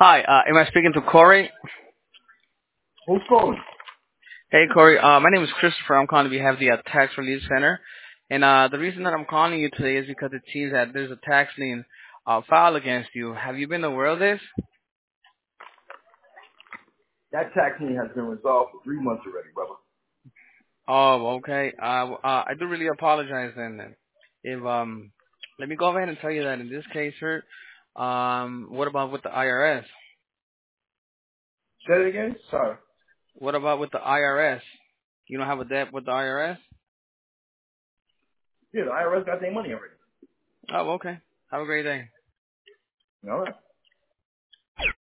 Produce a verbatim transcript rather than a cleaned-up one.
Hi, uh, am I speaking to Corey? Who's calling? Hey, Corey. Uh, my name is Christopher. I'm calling on behalf of the uh, Tax Relief Center. And uh, the reason that I'm calling you today is because it seems that there's a tax lien uh, filed against you. Have you been aware of this? That tax lien has been resolved for three months already, brother. Oh, okay. Uh, uh, I do really apologize then. then. If um, let me go ahead and tell you that in this case, sir. Um, what about with the I R S? Say it again? Sorry. What about with the I R S? You don't have a debt with the I R S? Yeah, the I R S got their money already. Oh, okay. Have a great day. All right.